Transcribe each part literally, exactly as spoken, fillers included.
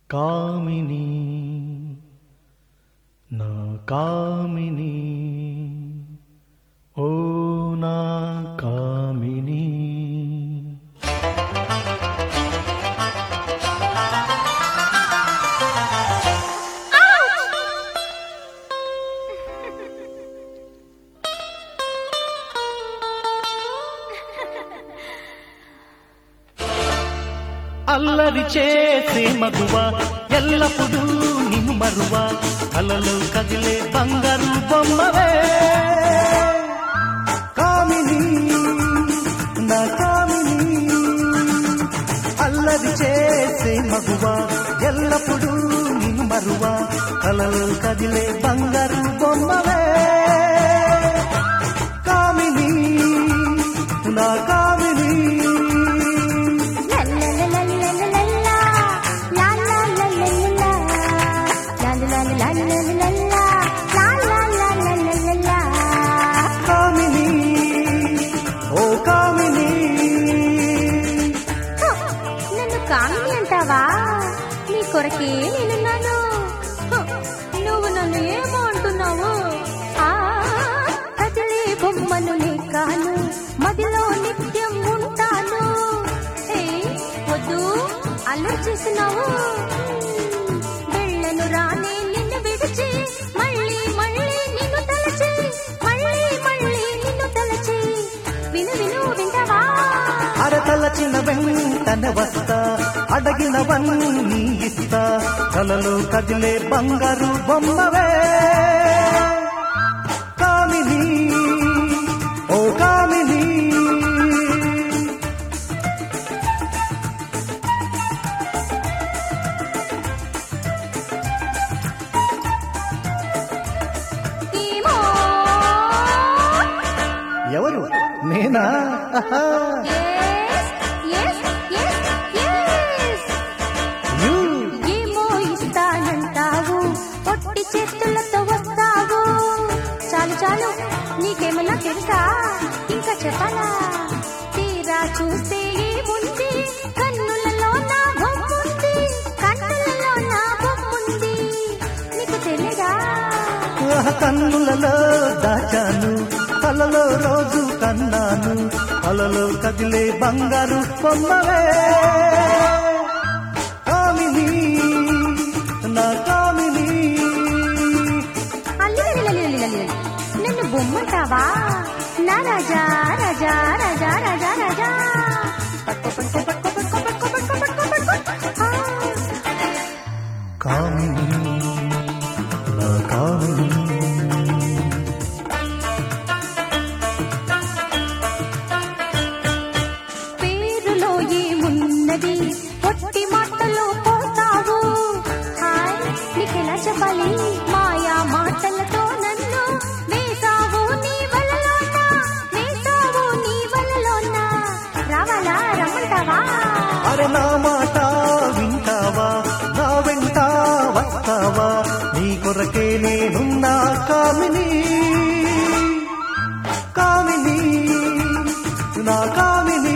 కామిని నా కామిని ఓ నా కామిని అల్లరి చేసే మగువా ఎల్లప్పుడూ నిన్ను మరువా కలలో కదిలే బంగారు బొమ్మవే కామిని నా కామిని అల్లరి చేసే మగువా ఎల్లప్పుడూ నిన్ను మరువా కలలో కదిలే బంగారు బొమ్మవే కామిని నా కామిని కామిని అంటావా? నీ కొరకే నేనున్నాను. నువ్వు నన్ను ఏమో అంటున్నావు? ఆ కదిలే బొమ్మను నే కాను, మదిలో నిత్యం ఉంటాను. వద్దు అల్లరి చేస్తున్నావు. వెళ్ళను రానే నిన్ను విడిచి, మళ్ళీ మళ్ళీ నిన్ను తలచి, మళ్ళీ మళ్ళీ నిన్ను తలచి. విను విను వింటావా? అరతలచిన వెంటనే వస్తా, అడగినవన్నీ ఇస్తా, కలలో కదిలే బంగారు బొమ్మవే కామిని ఓ కామిని. ఎవరు? నేనా? ఏమో ఇస్తానంటావు, పొట్టి చేతులతో వస్తావు. చాలు చాలు, నీకేమన్నా తెలుసా? ఇంకా చెప్పాలా? తీరా చూస్తే ఏముంది, కన్నులలో నా బొమ్ముంది, కన్నులలో నా బొమ్ముంది. నీకు తెలియదా? కన్నులలో దాచాను, కలలో రోజు కన్నాను, కలలో కదిలే బంగారు బొమ్మవే కామిని నా కామిని. నన్ను బొమ్మంటావా? నా రాజా రాజా రాజా రాజా రాజా. పట్టుకో పట్టుకో పట్టుకో పట్టుకో పట్టుకో పట్టుకో పట్టుకో. కామిని నా కామిని. పేరులో ఏమున్నది, పొట్టి మాటలో పోతావు. హాయ్, నీకెలా చెప్పాలి? మాయా మాటలతో నన్ను వేసావు నీ వలలోనా, వేసావు నీ వలలోనా. రావాలా? రమ్మంటావా? అరే నా మాట వింటావా, నా వెంట వస్తావా, నీ కొరకే నేనున్నా కామిని కామిని నా కామిని.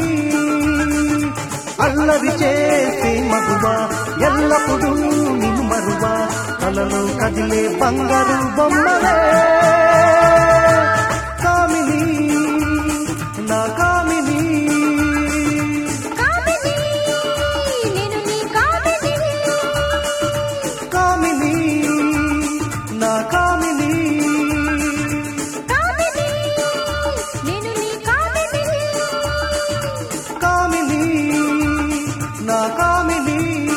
అల్లరి చేసే మగువా ఎల్లప్పుడూ నిన్ను మరువా, కలలో కదిలే బంగారు బొమ్మవే కామిని నా కామిని. కామిని, నేను నీ కామిని. కామిని నా కామిని. కామిని, నేను నీ కామిని. కామిని నా కామిని.